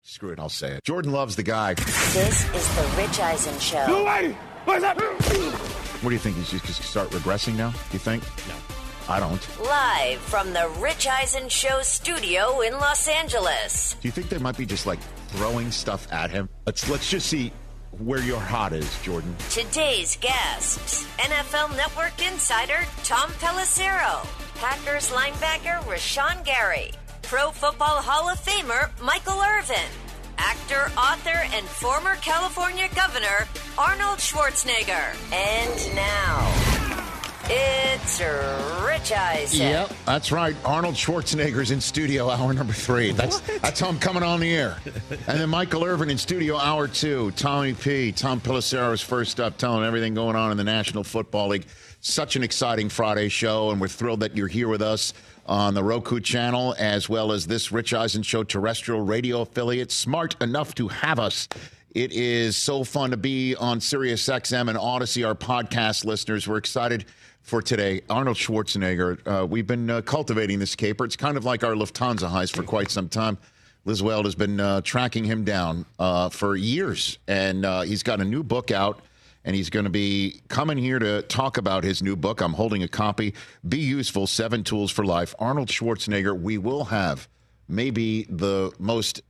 Screw it, I'll say it. Jordan loves the guy. This is the Rich Eisen Show. No, lady! What's up? What do you think? He's just going to start regressing now? Do you think? No. I don't. Live from the Rich Eisen Show studio in Los Angeles. Do you think they might be just like throwing stuff at him? Let's just see where your heart is, Jordan. Today's guests, NFL Network insider Tom Pelissero, Packers linebacker Rashawn Gary, Pro Football Hall of Famer Michael Irvin, actor, author, and former California governor Arnold Schwarzenegger. And now, it's Rich Eisen. Yep, that's right. Arnold Schwarzenegger's in studio hour number 3. That's how I'm coming on the air. And then Michael Irvin in studio hour 2. Tommy P. Tom Pelissero is first up, telling everything going on in the National Football League. Such an exciting Friday show, and we're thrilled that you're here with us on the Roku channel, as well as this Rich Eisen Show terrestrial radio affiliate, smart enough to have us. It is so fun to be on Sirius XM and Odyssey, our podcast listeners. We're excited for today. Arnold Schwarzenegger, we've been cultivating this caper. It's kind of like our Lufthansa heist for quite some time. Liz Weld has been tracking him down for years, and he's got a new book out, and he's going to be coming here to talk about his new book. I'm holding a copy, Be Useful, 7 Tools for Life. Arnold Schwarzenegger, we will have maybe the most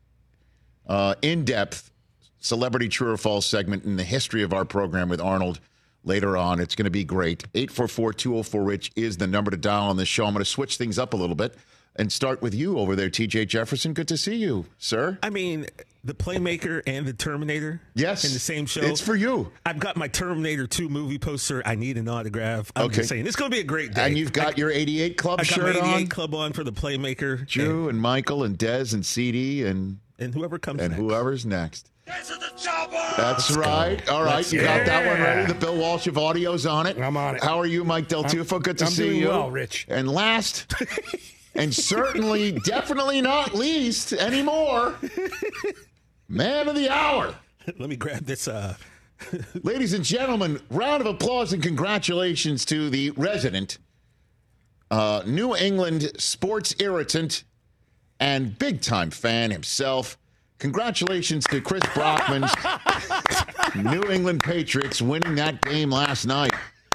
in-depth celebrity true or false segment in the history of our program with Arnold later on. It's going to be great. 844-204-RICH is the number to dial on this show. I'm going to switch things up a little bit and start with you over there, TJ Jefferson. Good to see you, sir. I mean, the Playmaker and the Terminator. Yes. In the same show. It's for you. I've got my Terminator 2 movie poster. I need an autograph. I'm just saying, it's going to be a great day. And you've got your 88 Club shirt on? I got my 88 Club on for the Playmaker. Drew and Michael and Dez and CD and whoever comes next. And whoever's next. Get to the chopper! That's right. All right, you got that one ready. The Bill Walsh of audio's on it. I'm on it. How are you, Mike Del Tufo? Good to see you. I'm doing well, Rich. And last, and certainly, definitely not least anymore, man of the hour. Let me grab this. Ladies and gentlemen, round of applause and congratulations to the resident New England sports irritant and big-time fan himself. Congratulations to Chris Brockman's New England Patriots winning that game last night.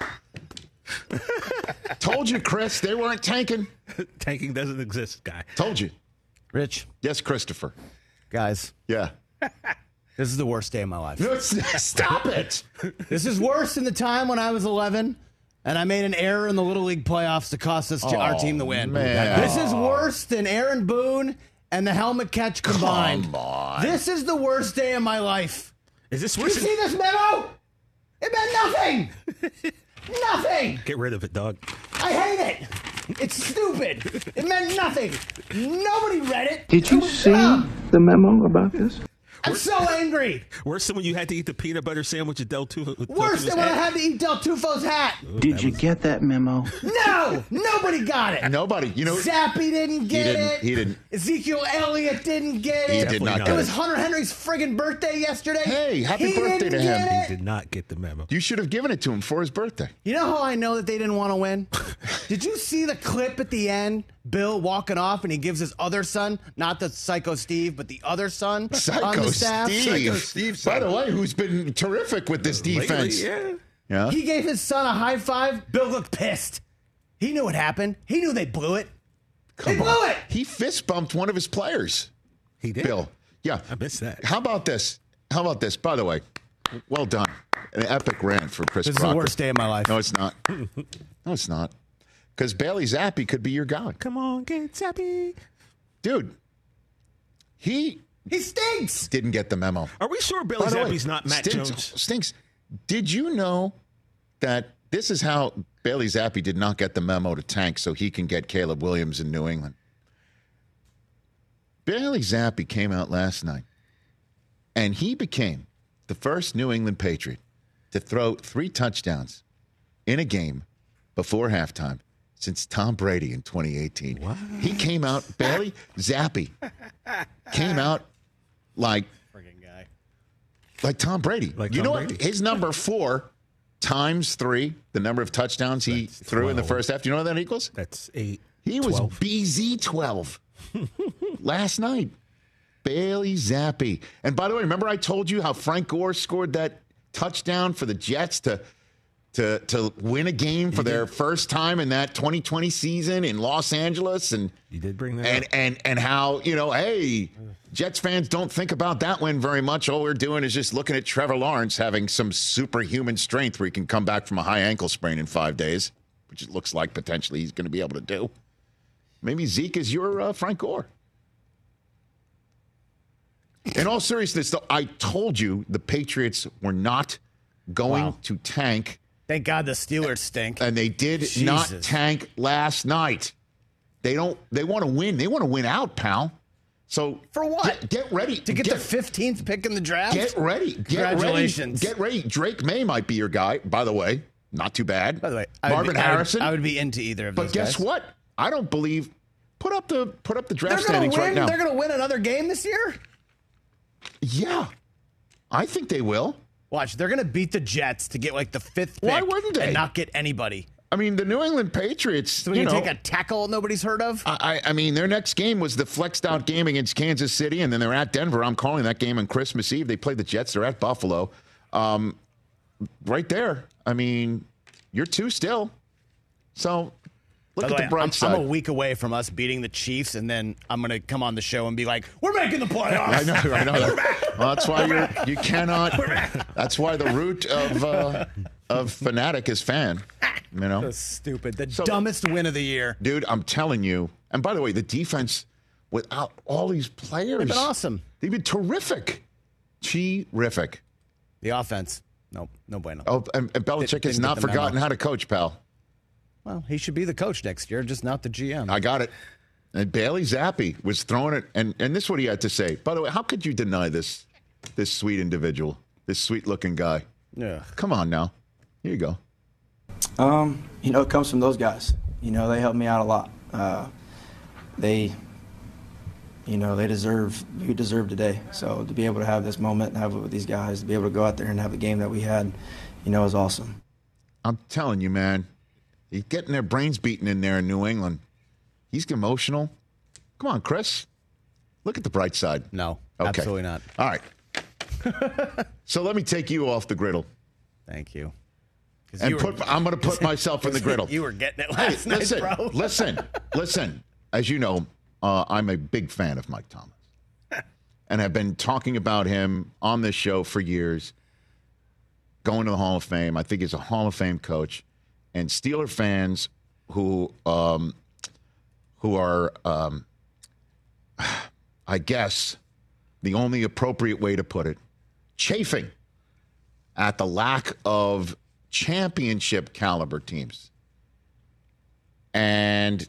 Told you, Chris, they weren't tanking. Tanking doesn't exist, guy. Told you. Rich. Yes, Christopher. Guys. Yeah. This is the worst day of my life. No, stop it. This is worse than the time when I was 11 and I made an error in the Little League playoffs to cost us our team the win. Man. This is worse than Aaron Boone and the helmet catch combined. Come on. This is the worst day of my life. Is this You worse? see this memo? It meant nothing. Nothing. Get rid of it, dog. I hate it. It's stupid. It meant nothing. Nobody read it. Did you see the memo about this? I'm so angry. Worse than when you had to eat the peanut butter sandwich at Del Tufo. Worse than when I had to eat Del Tufo's hat. Did you get that memo? No, nobody got it. Nobody. You know, Zappy didn't get it. He didn't. Ezekiel Elliott didn't get He it. did not It get was it. Hunter Henry's friggin' birthday yesterday. Hey, happy He birthday to didn't him. get He it. did not get the memo. You should have given it to him for his birthday. You know how I know that they didn't want to win? Did you see the clip at the end? Bill walking off and he gives his other son, not the Psycho Steve, but the other son on Psycho the staff. Steve. By the way, who's been terrific with this defense. Lately, Yeah. He gave his son a high five. Bill looked pissed. He knew what happened. He knew they blew it. They blew it. He fist bumped one of his players. He did. Bill. Yeah. I missed that. How about this? By the way, well done. An epic rant for Chris This is Brockman. the worst day of my life. No, it's not. No, it's not. Because Bailey Zappi could be your guy. Come on, get Zappy. Dude, he stinks. didn't get the memo. Are we sure Billy By the way, Zappi's not Matt stinks, Jones? Stinks. Did you know that this is how Bailey Zappi did not get the memo to tank so he can get Caleb Williams in New England? Bailey Zappi came out last night, and he became the first New England Patriot to throw 3 touchdowns in a game before halftime since Tom Brady in 2018. What? He came out, Bailey Zappi came out like Tom Brady. Like you Tom know Brady. what? His number 4 times 3, the number of touchdowns he That's threw in the 12. first half. Do you know what that equals? That's 8. He was 12. BZ 12 last night. Bailey Zappi. And by the way, remember I told you how Frank Gore scored that touchdown for the Jets to win a game for their first time in that 2020 season in Los Angeles? And you did bring that up. And how, hey, Jets fans don't think about that win very much. All we're doing is just looking at Trevor Lawrence having some superhuman strength where he can come back from a high ankle sprain in 5 days, which it looks like potentially he's going to be able to do. Maybe Zeke is your Frank Gore. In all seriousness, though, I told you the Patriots were not going to tank. Thank God the Steelers stink. And they did not tank last night. They want to win. They want to win out, pal. So for what? Get ready to get the 15th pick in the draft. Get ready. Congratulations. Get ready. Drake May might be your guy. By the way, not too bad. By the way, Marvin Harrison. I would be into either of those. But guess what? I don't believe. Put up the draft standings right now. They're going to win another game this year. Yeah, I think they will. Watch, they're going to beat the Jets to get like the 5th pick. Why wouldn't they? And not get anybody. I mean, the New England Patriots. So we can take a tackle nobody's heard of? I mean, their next game was the flexed out game against Kansas City, and then they're at Denver. I'm calling that game on Christmas Eve. They play the Jets. They're at Buffalo. Right there. I mean, you're 2 still. So look at the bright side. I'm a week away from us beating the Chiefs, and then I'm going to come on the show and be like, we're making the playoffs. I know. Well, that's why you cannot. That's why the root of Fanatic is fan. That's stupid. The dumbest win of the year. Dude, I'm telling you. And by the way, the defense, without all these players. They've been awesome. They've been terrific. Terrific. The offense. Nope. No bueno. Oh, and Belichick has not forgotten how to coach, pal. Well, he should be the coach next year, just not the GM. I got it. And Bailey Zappi was throwing it. And this is what he had to say. By the way, how could you deny this sweet individual, this sweet-looking guy? Yeah. Come on now. Here you go. It comes from those guys. They helped me out a lot. We deserve today. So to be able to have this moment and have it with these guys, to be able to go out there and have the game that we had, is awesome. I'm telling you, man, he's getting their brains beaten in there in New England. He's emotional. Come on, Chris. Look at the bright side. No, okay. Absolutely not. All right. So let me take you off the griddle. Thank you. And I'm going to put myself in the griddle. You were getting it last night, bro. Listen. As you know, I'm a big fan of Mike Thomas. And have been talking about him on this show for years. Going to the Hall of Fame. I think he's a Hall of Fame coach. And Steeler fans who are, I guess, the only appropriate way to put it, chafing at the lack of championship caliber teams. And,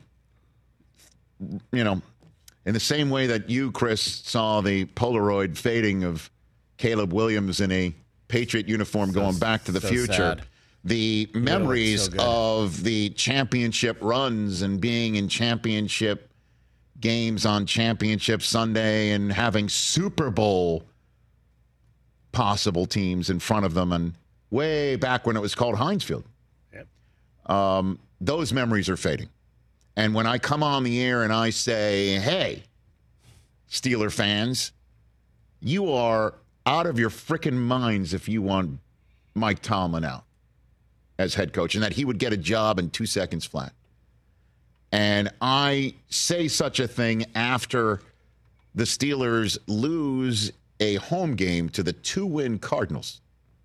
in the same way that you, Chris, saw the Polaroid fading of Caleb Williams in a Patriot uniform going back to the future, sad. The memories of the championship runs and being in championship games on Championship Sunday and having Super Bowl possible teams in front of them, and way back when it was called Heinz Field. Yep. Those memories are fading. And when I come on the air and I say, hey, Steeler fans, you are out of your freaking minds if you want Mike Tomlin out as head coach and that he would get a job in 2 seconds flat. And I say such a thing after the Steelers lose a home game to the 2-win Cardinals.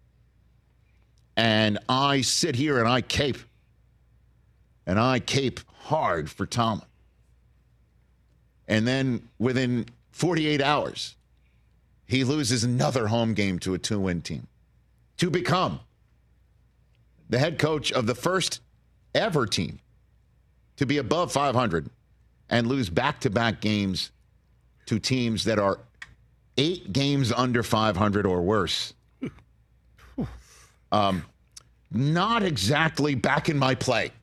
And I sit here and I cape. And I cape hard for Tomlin. And then within 48 hours, he loses another home game to a 2-win team to become the head coach of the first ever team to be above 500 and lose back-to-back games to teams that are 8 games under 500 or worse. Not exactly back in my play.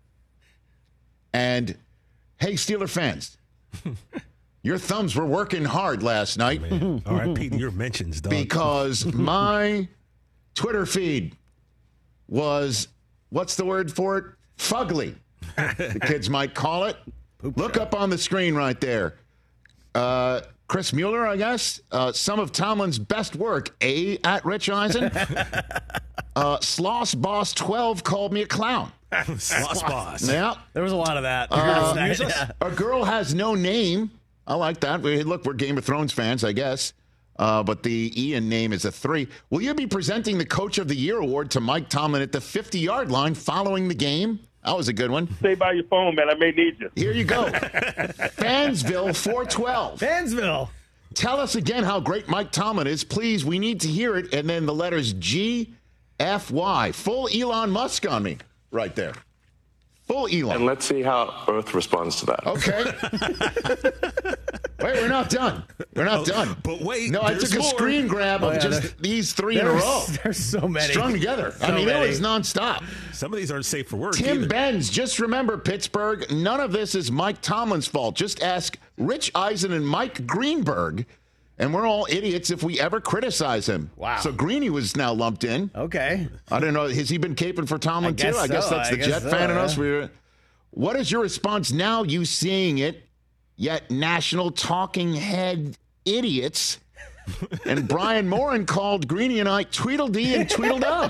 And, hey, Steeler fans, your thumbs were working hard last night. Oh, all right, Pete, your mentions, dog. Because my Twitter feed was, what's the word for it? Fugly. The kids might call it. Look up on the screen right there. Chris Mueller, I guess. Some of Tomlin's best work, at Rich Eisen. Sloss Boss 12 called me a clown. Sloss Boss. Yeah. There was a lot of that. A girl has no name. I like that. Look, we're Game of Thrones fans, I guess. But the Ian name is a 3. Will you be presenting the Coach of the Year award to Mike Tomlin at the 50-yard line following the game? That was a good one. Stay by your phone, man. I may need you. Here you go. Fansville 412. Fansville. Tell us again how great Mike Tomlin is. Please, we need to hear it. And then the letters GFY. Full Elon Musk on me right there. Full Elon. And let's see how Earth responds to that. Okay. Wait, we're not done. We're not done. But wait, no, I took a screen grab of just these 3 in a row. There's so many. Strung together. I mean, it was nonstop. Some of these aren't safe for work. Tim either. Benz, just remember, Pittsburgh, none of this is Mike Tomlin's fault. Just ask Rich Eisen and Mike Greenberg, and we're all idiots if we ever criticize him. Wow. So Greeny was now lumped in. Okay. I don't know. Has he been caping for Tomlin too? I guess that's the Jet fan in us. What is your response now, you seeing it, yet national talking head idiots? And Brian Moran called Greeny and I Tweedledee and Tweedledum.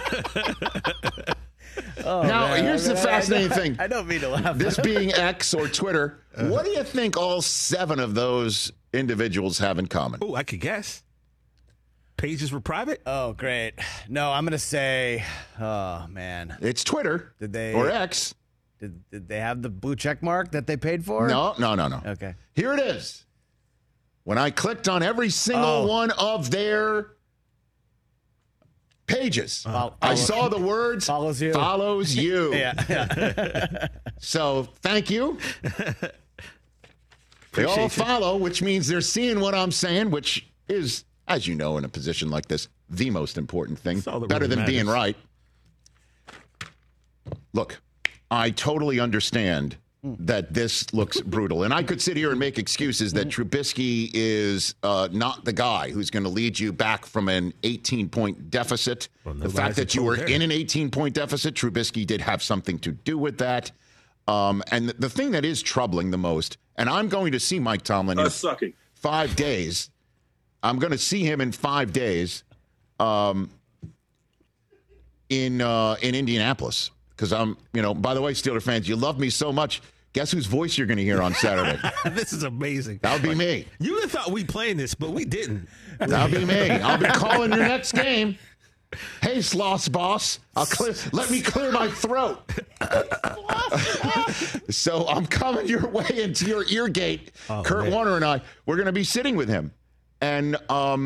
Now, here's the fascinating thing. I don't mean to laugh. This being X or Twitter, what do you think all 7 of those individuals have in common? Oh, I could guess. Pages were private? Oh, great. No, I'm going to say, oh, man. It's Twitter. Did they, or X. Did they have the blue check mark that they paid for? No. Okay. Here it is. When I clicked on every single one of their pages, I saw the words follows you. Follows you. Yeah. So thank you. They all follow, which means they're seeing what I'm saying, which is, as you know, in a position like this, the most important thing. Better than being right. Look, I totally understand that this looks brutal. And I could sit here and make excuses that Trubisky is not the guy who's going to lead you back from an 18-point deficit. Well, the fact that you were in an 18-point deficit, Trubisky did have something to do with that. And the thing that is troubling the most, and I'm going to see Mike Tomlin in 5 days. I'm going to see him in 5 days in Indianapolis. Because by the way, Steeler fans, you love me so much. Guess whose voice you're going to hear on Saturday? This is amazing. That'll be me. You would have thought we'd play this, but we didn't. That'll be me. I'll be calling your next game. Hey, Sloss Boss. Let me clear my throat. So I'm coming your way into your ear gate. Kurt Warner and I, we're going to be sitting with him. And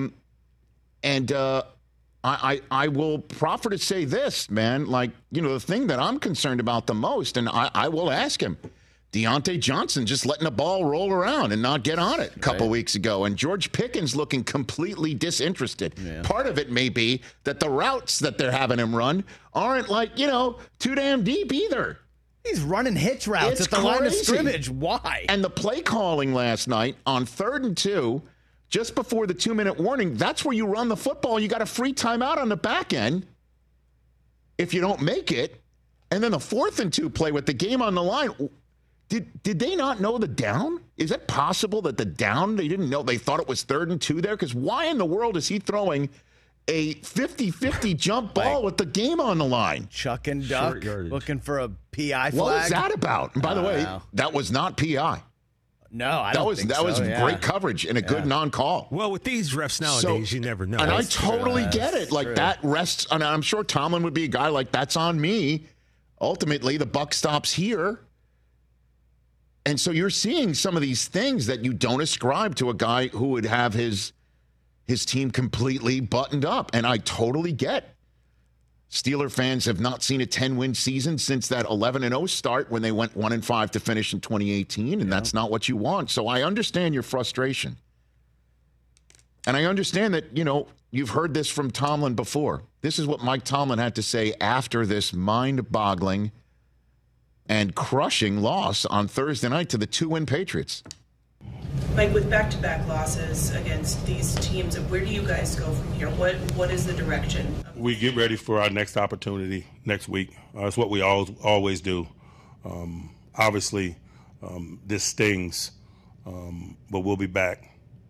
I will proffer to say this, man, the thing that I'm concerned about the most, and I will ask him, Deontay Johnson just letting the ball roll around and not get on it a couple weeks ago, and George Pickens looking completely disinterested. Yeah. Part of it may be that the routes that they're having him run aren't too damn deep either. He's running hitch routes at the line of scrimmage. Why? And the play calling last night on 3rd and 2, just before the 2-minute warning, that's where you run the football. You got a free timeout on the back end if you don't make it. And then the 4th and 2 play with the game on the line. Did they not know the down? Is it possible that the down, they didn't know? They thought it was 3rd and 2 there? Because why in the world is he throwing a 50-50 jump ball with the game on the line? Chuck and duck, looking for a PI flag. What was that about? And by the way, that was not PI. No, I don't think so. That was great coverage and a good non-call. Well, with these refs nowadays, you never know. And I totally get it. That rests, and I'm sure Tomlin would be a guy that's on me. Ultimately, the buck stops here. And so you're seeing some of these things that you don't ascribe to a guy who would have his team completely buttoned up. And I totally get Steeler fans have not seen a 10-win season since that 11-0 start when they went 1-5 to finish in 2018, and that's not what you want. So I understand your frustration. And I understand that, you've heard this from Tomlin before. This is what Mike Tomlin had to say after this mind-boggling and crushing loss on Thursday night to the 2-win Patriots. Mike, with back-to-back losses against these teams, where do you guys go from here? What is the direction? We get ready for our next opportunity next week. It's what we always do. Obviously, this stings, but we'll be back.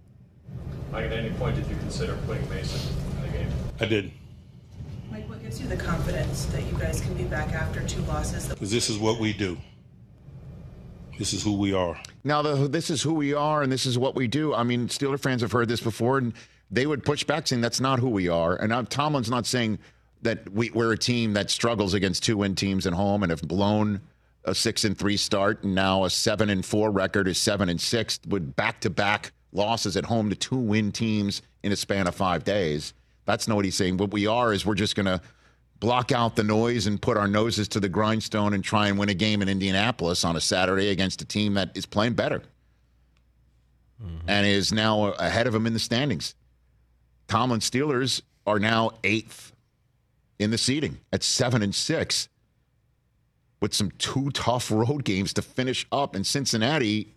Mike, at any point did you consider putting Mason in the game? I did. Mike, what gives you the confidence that you guys can be back after 2 losses? Because this is what we do. This is who we are. Now, this is who we are, and this is what we do. I mean, Steeler fans have heard this before, and they would push back saying that's not who we are. And Tomlin's not saying that we're a team that struggles against 2-win teams at home and have blown a 6-3 start, and now a 7-4 record is 7-6 with back-to-back losses at home to 2-win teams in a span of 5 days. That's not what he's saying. What we are is we're just going to block out the noise and put our noses to the grindstone and try and win a game in Indianapolis on a Saturday against a team that is playing better and is now ahead of them in the standings. Tomlin Steelers are now 8th in the seeding at 7-6 with some 2 tough road games to finish up. And Cincinnati,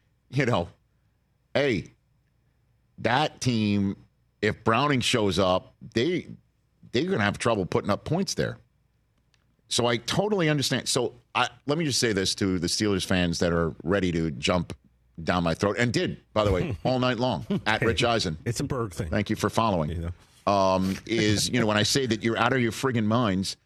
hey, that team, if Browning shows up, they're going to have trouble putting up points there. So I totally understand. So let me just say this to the Steelers fans that are ready to jump down my throat, and did, by the way, all night long, at Rich Eisen. It's a Berg thing. Thank you for following. When I say that you're out of your friggin' minds,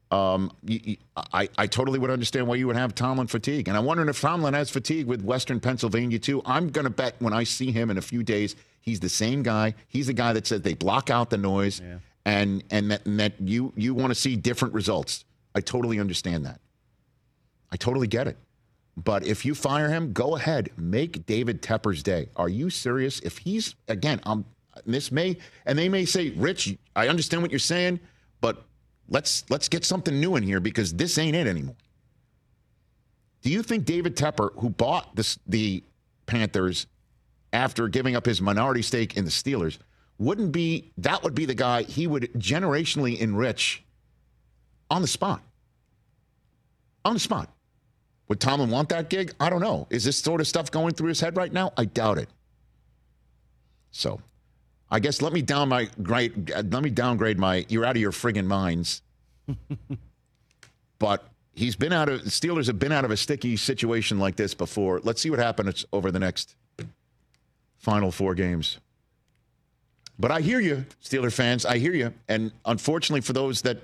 I totally would understand why you would have Tomlin fatigue. And I'm wondering if Tomlin has fatigue with Western Pennsylvania, too. I'm going to bet when I see him in a few days, he's the same guy. He's the guy that said they block out the noise. Yeah. And that you want to see different results. I totally understand that. I totally get it. But if you fire him, go ahead. Make David Tepper's day. Are you serious? If he's, again, they may say, Rich, I understand what you're saying, but let's get something new in here because this ain't it anymore. Do you think David Tepper, who bought the Panthers after giving up his minority stake in the Steelers, would be the guy he would generationally enrich on the spot? On the spot. Would Tomlin want that gig? I don't know. Is this sort of stuff going through his head right now? I doubt it. So, I guess let me downgrade my you're out of your friggin' minds. But Steelers have been out of a sticky situation like this before. Let's see what happens over the next final 4 games. But I hear you, Steeler fans. I hear you. And unfortunately for those that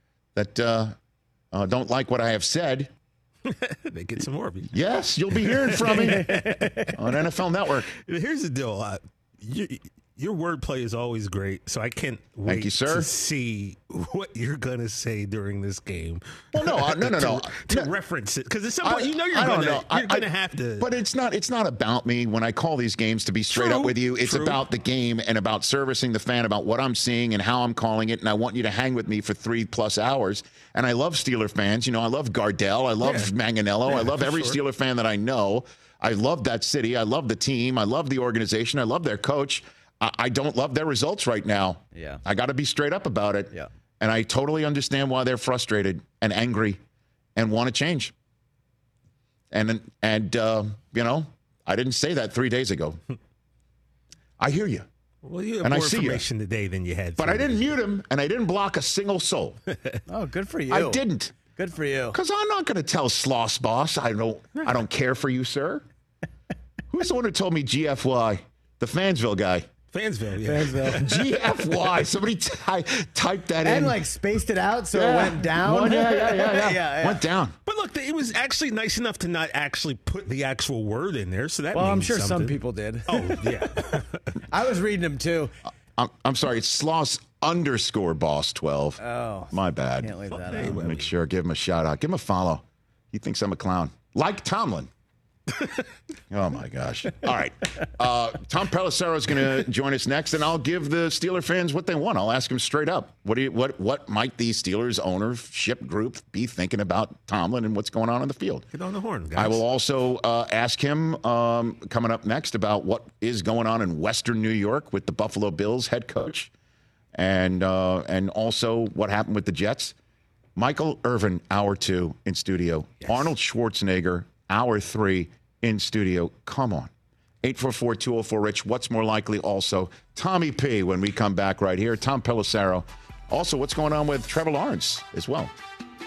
don't like what I have said, they get some more of you. Yes, you'll be hearing from me on NFL Network. Here's the deal. Your wordplay is always great, so I can't wait to see what you're going to say during this game. Well, no. To reference it, because at some point, you're going to have to. But it's not about me when I call these games, to be straight up with you. It's about the game and about servicing the fan, about what I'm seeing and how I'm calling it, and I want you to hang with me for 3+ hours. And I love Steeler fans. I love Gardell. I love Manganiello. I love every Steeler fan that I know. I love that city. I love the team. I love the organization. I love their coach. I don't love their results right now. Yeah. I got to be straight up about it. Yeah. And I totally understand why they're frustrated and angry and want to change. And I didn't say that 3 days ago. I hear you. Well, you have more information today than you had. But I didn't mute him, and I didn't block a single soul. Oh, good for you. I didn't. Good for you. Because I'm not going to tell Sloss Boss I don't care for you, sir. Who's the one who told me GFY? The Fansville guy. Fansville, yeah. Fansville. GFY. Somebody typed that in. And spaced it out so it went down. Yeah. Went down. But look, it was actually nice enough to not actually put the actual word in there. So that I'm means sure something. some people did. Oh, yeah. I was reading them too. I'm sorry. It's Sloss _Boss 12. Oh. My bad. Can't leave that out. Make sure. Give him a shout out. Give him a follow. He thinks I'm a clown. Like Tomlin. Oh, my gosh. All right. Tom Pelissero is going to join us next, and I'll give the Steeler fans what they want. I'll ask them straight up. What might the Steelers ownership group be thinking about Tomlin and what's going on the field? Get on the horn, guys. I will also ask him coming up next about what is going on in Western New York with the Buffalo Bills head coach and also what happened with the Jets. Michael Irvin, Hour 2 in studio. Yes. Arnold Schwarzenegger, Hour 3 in studio. Come on. 844-204-RICH. What's more likely also? Tommy P when we come back right here. Tom Pelissero. Also, what's going on with Trevor Lawrence as well?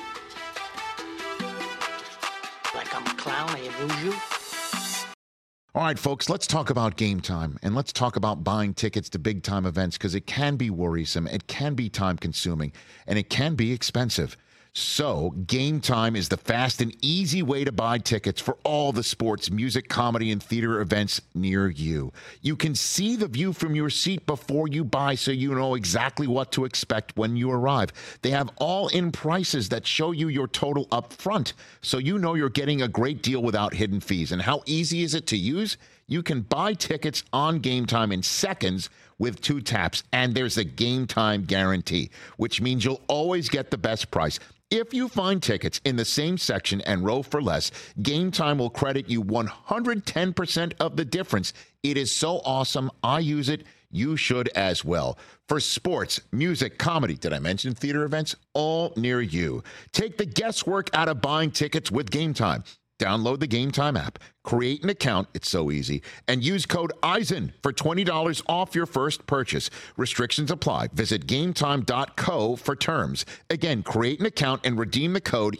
Like I'm a clown, I amuse you. All right, folks, let's talk about Game Time, and let's talk about buying tickets to big-time events because it can be worrisome, it can be time-consuming, and it can be expensive. So, Game Time is the fast and easy way to buy tickets for all the sports, music, comedy, and theater events near you. You can see the view from your seat before you buy so you know exactly what to expect when you arrive. They have all-in prices that show you your total up front, so you know you're getting a great deal without hidden fees. And how easy is it to use? You can buy tickets on Game Time in seconds with 2 taps, and there's a Game Time guarantee, which means you'll always get the best price. If you find tickets in the same section and row for less, Game Time will credit you 110% of the difference. It is so awesome. I use it. You should as well. For sports, music, comedy, did I mention theater events? All near you. Take the guesswork out of buying tickets with Game Time. Download the Game Time app, create an account, it's so easy, and use code EISEN for $20 off your first purchase. Restrictions apply. Visit GameTime.co for terms. Again, create an account and redeem the code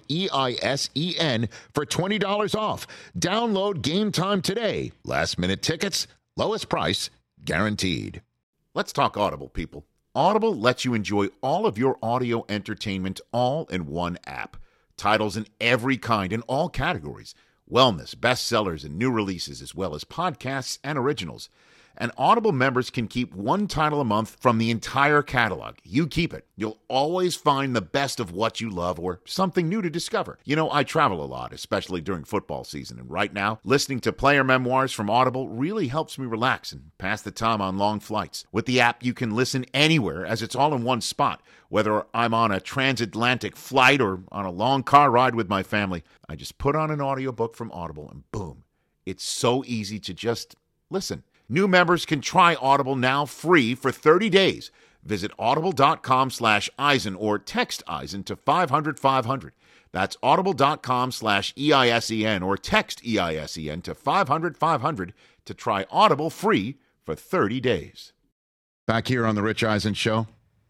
EISEN for $20 off. Download Game Time today. Last minute tickets, lowest price, guaranteed. Let's talk Audible, people. Audible lets you enjoy all of your audio entertainment all in one app. Titles in every kind in all categories. Wellness, bestsellers, and new releases, as well as podcasts and originals. And Audible members can keep one title a month from the entire catalog. You keep it. You'll always find the best of what you love or something new to discover. You know, I travel a lot, especially during football season. And right now, listening to player memoirs from Audible really helps me relax and pass the time on long flights. With the app, you can listen anywhere as it's all in one spot. Whether I'm on a transatlantic flight or on a long car ride with my family, I just put on an audiobook from Audible and boom, it's so easy to just listen. New members can try Audible now free for 30 days. Visit audible.com/Eisen or text Eisen to 500-500. That's audible.com/EISEN or text EISEN to 500-500 to try Audible free for 30 days. Back here on the Rich Eisen Show.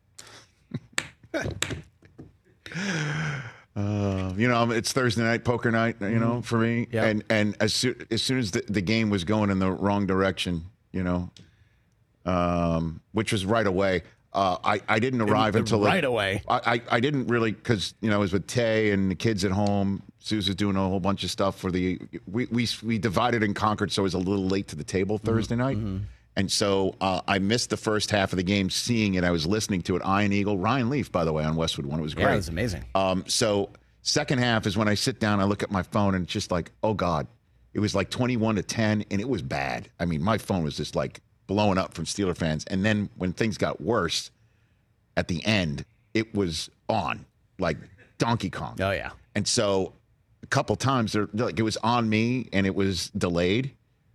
It's Thursday night, poker night, for me. Yep. And as soon as the game was going in the wrong direction, which was right away, I didn't arrive until right away. I didn't really, because, I was with Tay and the kids at home. Suze was doing a whole bunch of stuff for we divided and conquered, so I was a little late to the table Thursday night. Mm-hmm. And so I missed the first half of the game seeing it. I was listening to it. Iron Eagle, Ryan Leaf, by the way, on Westwood One. It was great. Yeah, it was amazing. So second half is when I sit down, I look at my phone, and it's just like, oh, God. It was like 21-10, and it was bad. I mean, my phone was just like blowing up from Steeler fans. And then when things got worse at the end, it was on, like Donkey Kong. Oh, yeah. And so a couple times, it was on me, and it was delayed,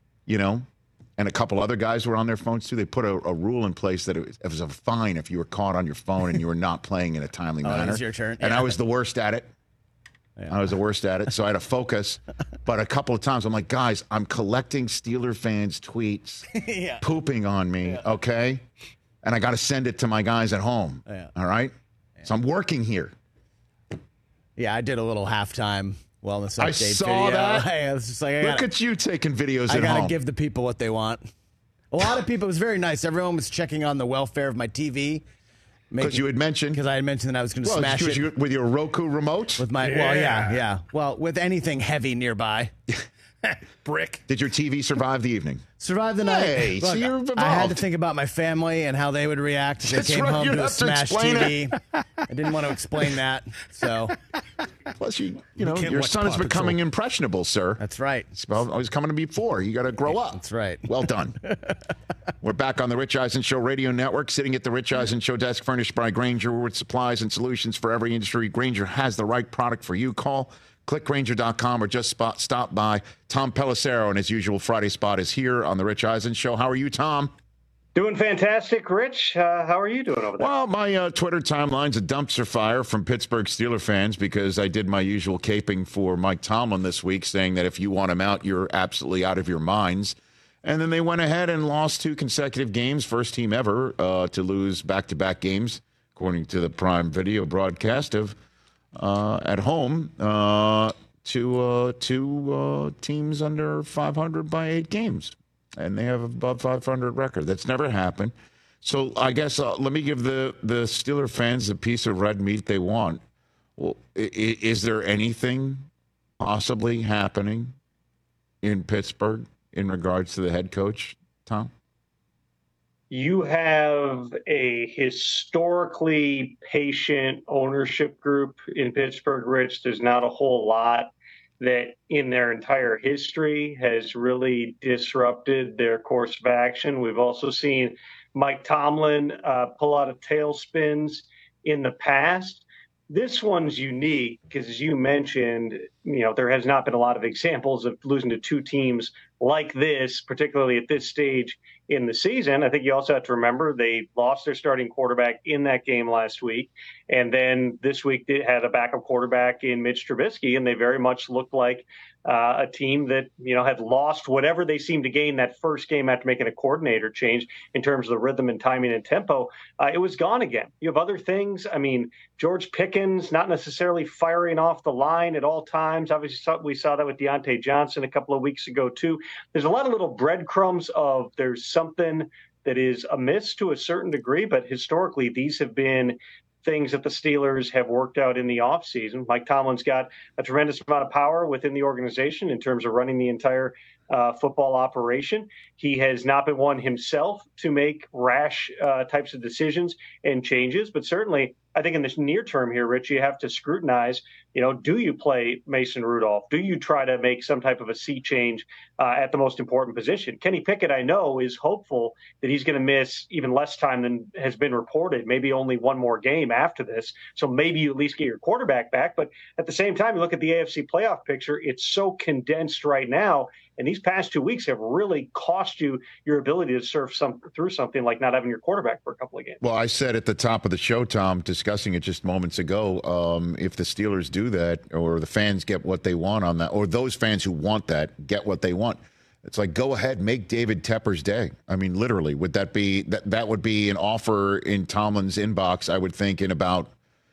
And a couple other guys were on their phones, too. They put a rule in place that it was a fine if you were caught on your phone and you were not playing in a timely manner. It was your turn. And I was the worst at it. Yeah. I was the worst at it, so I had to focus. But a couple of times, I'm like, guys, I'm collecting Steeler fans' tweets, pooping on me, okay? And I got to send it to my guys at home, all right? Yeah. So I'm working here. Yeah, I did a little halftime wellness update I saw video. that. I was just like, look at you taking videos at home. I got to give the people what they want. A lot of people, it was very nice. Everyone was checking on the welfare of my TV. Because you had mentioned. Because I had mentioned that I was going to smash it. With your Roku remote? With my, yeah. Well, with anything heavy nearby. Brick. Did your TV survive the evening? Survive the night. Hey, look, so you're involved. I had to think about my family and how they would react if they came home to a smashed TV. I didn't want to explain that. So, plus your son is becoming impressionable, sir. That's right. He's always coming to be 4. You got to grow up. That's right. Well done. We're back on the Rich Eisen Show Radio Network, sitting at the Rich Eisen Show desk, furnished by Grainger with supplies and solutions for every industry. Grainger has the right product for you. Call clickgrainger.com or just stop by. Tom Pelissero and his usual Friday spot is here on the Rich Eisen Show. How are you, Tom? Doing fantastic, Rich. How are you doing over there? Well, my Twitter timeline's a dumpster fire from Pittsburgh Steeler fans because I did my usual caping for Mike Tomlin this week, saying that if you want him out, you're absolutely out of your minds. And then they went ahead and lost 2 consecutive games, first team ever to lose back-to-back games, according to the Prime Video broadcast of at home to two teams under 500 by 8 games, and they have above 500 record. That's never happened. So I guess let me give the Steeler fans the piece of red meat they want. Well, is there anything possibly happening in Pittsburgh in regards to the head coach, Tom? You have a historically patient ownership group in Pittsburgh, Rich. There's not a whole lot that in their entire history has really disrupted their course of action. We've also seen Mike Tomlin pull out of tailspins in the past. This one's unique because, as you mentioned, there has not been a lot of examples of losing to two teams like this, particularly at this stage in the season. I think you also have to remember they lost their starting quarterback in that game last week. And then this week they had a backup quarterback in Mitch Trubisky, and they very much looked like a team that, had lost whatever they seemed to gain that first game after making a coordinator change in terms of the rhythm and timing and tempo. It was gone again. You have other things. I mean, George Pickens not necessarily firing off the line at all times. Obviously, we saw that with Deontay Johnson a couple of weeks ago, too. There's a lot of little breadcrumbs of there's something that is amiss to a certain degree, but historically, these have been things that the Steelers have worked out in the offseason. Mike Tomlin's got a tremendous amount of power within the organization in terms of running the entire football operation. He has not been one himself to make rash types of decisions and changes, but certainly I think in this near term here, Rich, you have to scrutinize, do you play Mason Rudolph? Do you try to make some type of a sea change at the most important position? Kenny Pickett, I know, is hopeful that he's going to miss even less time than has been reported, maybe only one more game after this. So maybe you at least get your quarterback back. But at the same time, you look at the AFC playoff picture, it's so condensed right now. And these past 2 weeks have really cost you your ability to surf through something like not having your quarterback for a couple of games. Well, I said at the top of the show, Tom, discussing it just moments ago, if the Steelers do that or the fans get what they want on that, or those fans who want that get what they want, it's like, go ahead, make David Tepper's day. I mean, literally, would that be that would be an offer in Tomlin's inbox, I would think, in about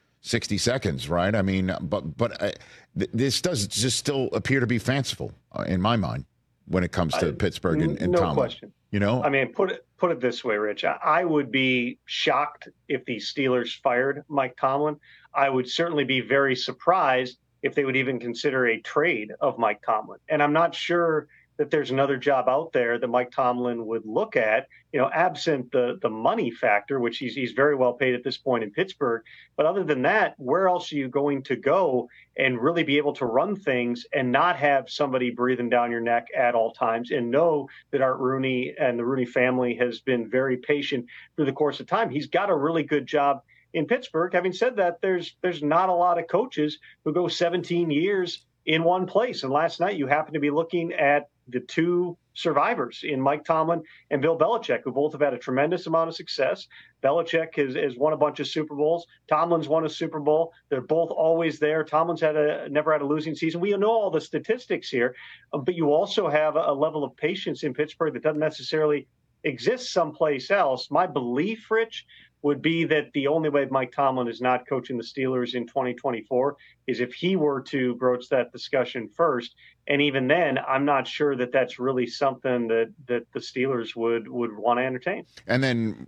60 seconds, right? I mean, but this does just still appear to be fanciful in my mind when it comes to Pittsburgh and no Tomlin. Question. I mean, put it this way, Rich. I would be shocked if the Steelers fired Mike Tomlin. I would certainly be very surprised if they would even consider a trade of Mike Tomlin. And I'm not sure that there's another job out there that Mike Tomlin would look at, absent the money factor, which he's very well paid at this point in Pittsburgh. But other than that, where else are you going to go and really be able to run things and not have somebody breathing down your neck at all times, and know that Art Rooney and the Rooney family has been very patient through the course of time? He's got a really good job in Pittsburgh. Having said that, there's not a lot of coaches who go 17 years in one place. And last night you happen to be looking at the two survivors in Mike Tomlin and Bill Belichick, who both have had a tremendous amount of success. Belichick has won a bunch of Super Bowls. Tomlin's won a Super Bowl. They're both always there. Tomlin's never had a losing season. We know all the statistics here, but you also have a level of patience in Pittsburgh that doesn't necessarily exist someplace else. My belief, Rich, would be that the only way Mike Tomlin is not coaching the Steelers in 2024 is if he were to broach that discussion first. And even then, I'm not sure that that's really something that the Steelers would want to entertain. And then,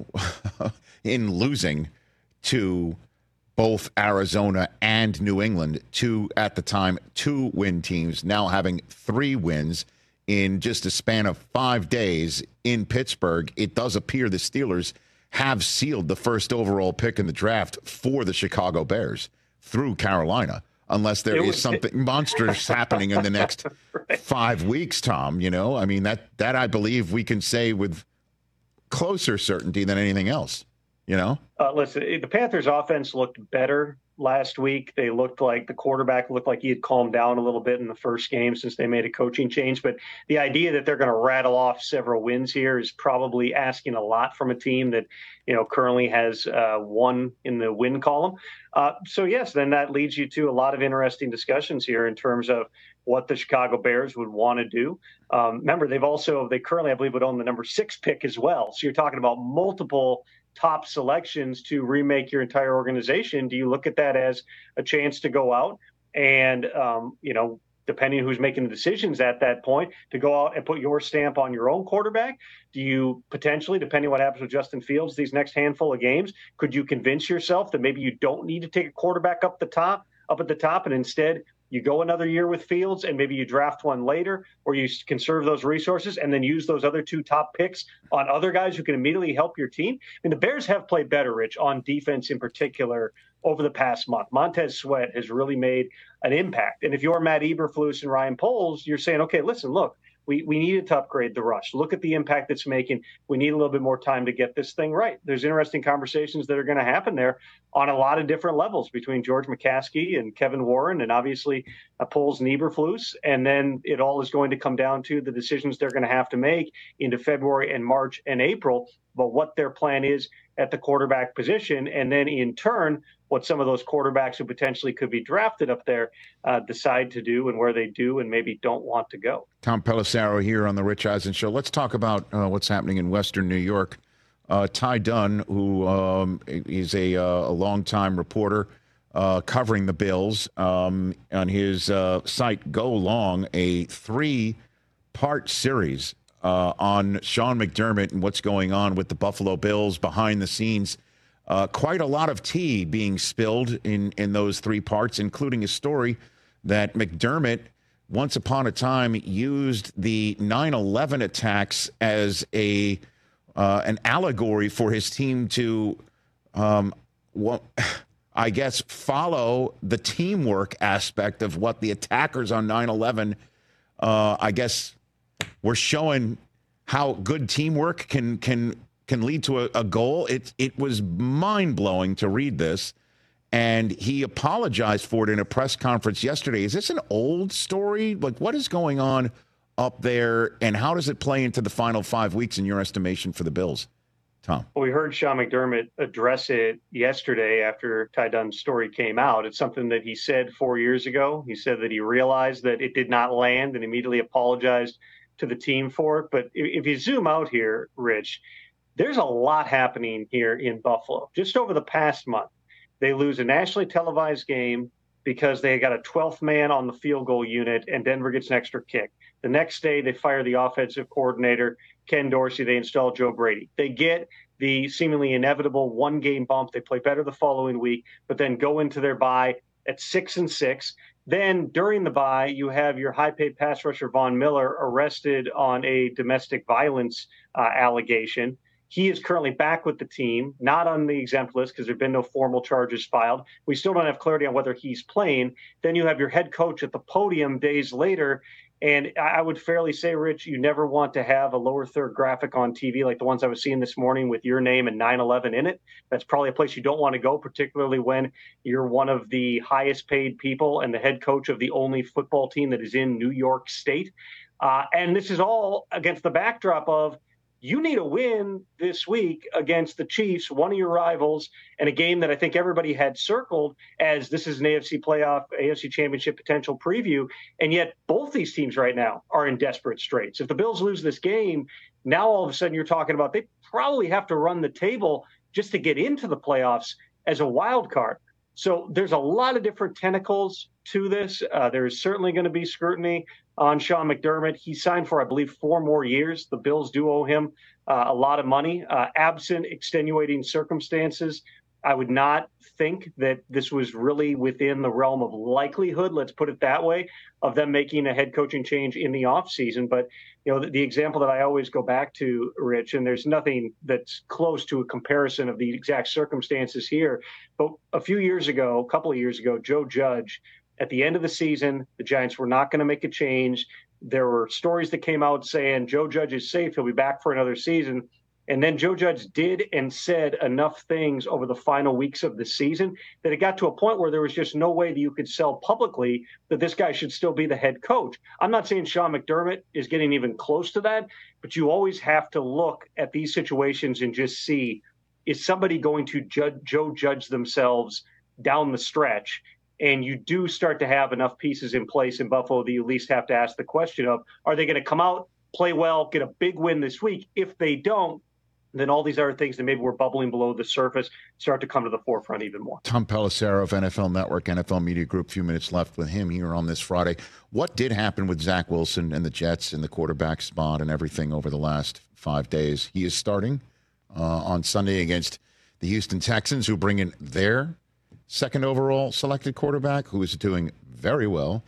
in losing to both Arizona and New England, at the time, 2-win teams, now having 3 wins in just a span of 5 days in Pittsburgh, it does appear the Steelers have sealed the first overall pick in the draft for the Chicago Bears through Carolina, unless there is something monstrous happening in the next 5 weeks, Tom. I mean, that I believe we can say with closer certainty than anything else, Listen, the Panthers offense looked better last week. They looked like the quarterback looked like he had calmed down a little bit in the first game since they made a coaching change. But the idea that they're going to rattle off several wins here is probably asking a lot from a team that, currently has 1 in the win column. So, yes, then that leads you to a lot of interesting discussions here in terms of what the Chicago Bears would want to do. Remember, they currently, I believe, would own the number 6 pick as well. So you're talking about multiple top selections to remake your entire organization. Do you look at that as a chance to go out and, depending who's making the decisions at that point, to go out and put your stamp on your own quarterback? Do you potentially, depending on what happens with Justin Fields these next handful of games, could you convince yourself that maybe you don't need to take a quarterback up at the top, and instead you go another year with Fields and maybe you draft one later, or you conserve those resources and then use those other 2 top picks on other guys who can immediately help your team? The Bears have played better, Rich, on defense in particular over the past month. Montez Sweat has really made an impact. And if you're Matt Eberflus and Ryan Poles, you're saying, okay, listen, look, we needed to upgrade the rush. Look at the impact it's making. We need a little bit more time to get this thing right. There's interesting conversations that are going to happen there on a lot of different levels between George McCaskey and Kevin Warren and obviously Poles and Eberflus. And then it all is going to come down to the decisions they're going to have to make into February and March and April about what their plan is at the quarterback position. And then in turn, what some of those quarterbacks who potentially could be drafted up there decide to do and where they do and maybe don't want to go. Tom Pelissero here on the Rich Eisen Show. Let's talk about what's happening in Western New York. Ty Dunn, who is a longtime reporter covering the Bills, on his site Go Long, a 3-part series on Sean McDermott and what's going on with the Buffalo Bills behind the scenes. Quite a lot of tea being spilled in those 3 parts, including a story that McDermott, once upon a time, used the 9/11 attacks as an allegory for his team to, I guess, follow the teamwork aspect of what the attackers on 9/11, I guess, were showing how good teamwork can lead to a goal. It was mind-blowing to read this, and he apologized for it in a press conference yesterday. Is this an old story? Like, what is going on up there, and how does it play into the final 5 weeks in your estimation for the Bills? Tom? Well, we heard Sean McDermott address it yesterday after Ty Dunn's story came out. It's something that he said 4 years ago. He said that he realized that it did not land and immediately apologized to the team for it. But if you zoom out here, Rich, there's a lot happening here in Buffalo. Just over the past month, they lose a nationally televised game because they got a 12th man on the field goal unit and Denver gets an extra kick. The next day, they fire the offensive coordinator, Ken Dorsey. They install Joe Brady. They get the seemingly inevitable 1-game bump. They play better the following week, but then go into their bye at 6-6. Then during the bye, you have your high-paid pass rusher Von Miller arrested on a domestic violence allegation. He is currently back with the team, not on the exempt list because there have been no formal charges filed. We still don't have clarity on whether he's playing. Then you have your head coach at the podium days later. And I would fairly say, Rich, you never want to have a lower third graphic on TV like the ones I was seeing this morning with your name and 9/11 in it. That's probably a place you don't want to go, particularly when you're one of the highest paid people and the head coach of the only football team that is in New York State. And this is all against the backdrop of you need a win this week against the Chiefs, one of your rivals, and a game that I think everybody had circled as this is an AFC playoff, AFC championship potential preview. And yet both these teams right now are in desperate straits. If the Bills lose this game, now all of a sudden you're talking about they probably have to run the table just to get into the playoffs as a wild card. So there's a lot of different tentacles to this. There is certainly going to be scrutiny on Sean McDermott. He signed for, I believe, 4 more years. The Bills do owe him a lot of money. Absent extenuating circumstances, I would not think that this was really within the realm of likelihood, let's put it that way, of them making a head coaching change in the offseason. But, you know, the example that I always go back to, Rich, and there's nothing that's close to a comparison of the exact circumstances here. But a couple of years ago, Joe Judge, at the end of the season, the Giants were not going to make a change. There were stories that came out saying Joe Judge is safe. He'll be back for another season. And then Joe Judge did and said enough things over the final weeks of the season that it got to a point where there was just no way that you could sell publicly that this guy should still be the head coach. I'm not saying Sean McDermott is getting even close to that, but you always have to look at these situations and just see, is somebody going to Joe Judge themselves down the stretch? And you do start to have enough pieces in place in Buffalo that you at least have to ask the question of, are they going to come out, play well, get a big win this week? If they don't, then all these other things that maybe were bubbling below the surface start to come to the forefront even more. Tom Pelissero of NFL Network, NFL Media Group, a few minutes left with him here on this Friday. What did happen with Zach Wilson and the Jets and the quarterback spot and everything over the last 5 days? He is starting on Sunday against the Houston Texans, who bring in their second overall selected quarterback, who is doing very well.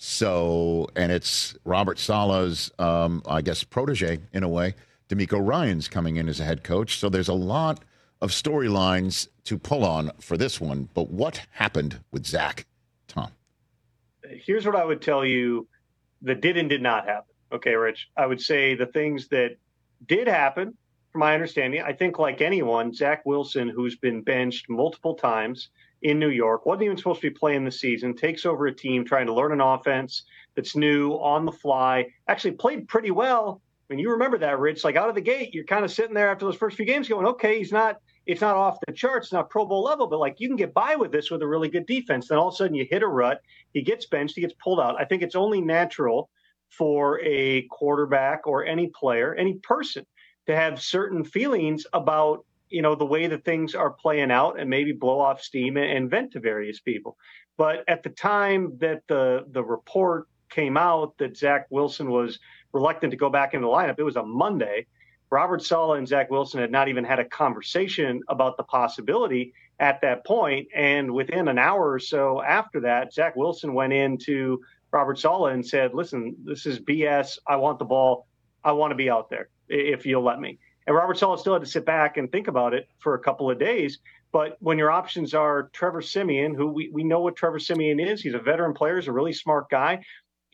So, and it's Robert Saleh's, I guess, protege in a way. D'Amico Ryans coming in as a head coach. So there's a lot of storylines to pull on for this one. But what happened with Zach, Tom? Here's what I would tell you that did and did not happen. Okay, Rich. I would say the things that did happen, from my understanding, I think like anyone, Zach Wilson, who's been benched multiple times in New York, wasn't even supposed to be playing this season, takes over a team trying to learn an offense that's new, on the fly, actually played pretty well. I mean, you remember that, Rich, like out of the gate, you're kind of sitting there after those first few games going, okay, it's not off the charts, it's not Pro Bowl level, but like you can get by with this with a really good defense. Then all of a sudden you hit a rut, he gets benched, he gets pulled out. I think it's only natural for a quarterback or any player, any person to have certain feelings about, the way that things are playing out and maybe blow off steam and vent to various people. But at the time that the report came out that Zach Wilson was reluctant to go back into the lineup, it was a Monday. Robert Saleh and Zach Wilson had not even had a conversation about the possibility at that point. And within an hour or so after that, Zach Wilson went into Robert Saleh and said, listen, this is BS. I want the ball. I want to be out there if you'll let me. And Robert Saleh still had to sit back and think about it for a couple of days. But when your options are Trevor Siemian, who we know what Trevor Siemian is, he's a veteran player, he's a really smart guy.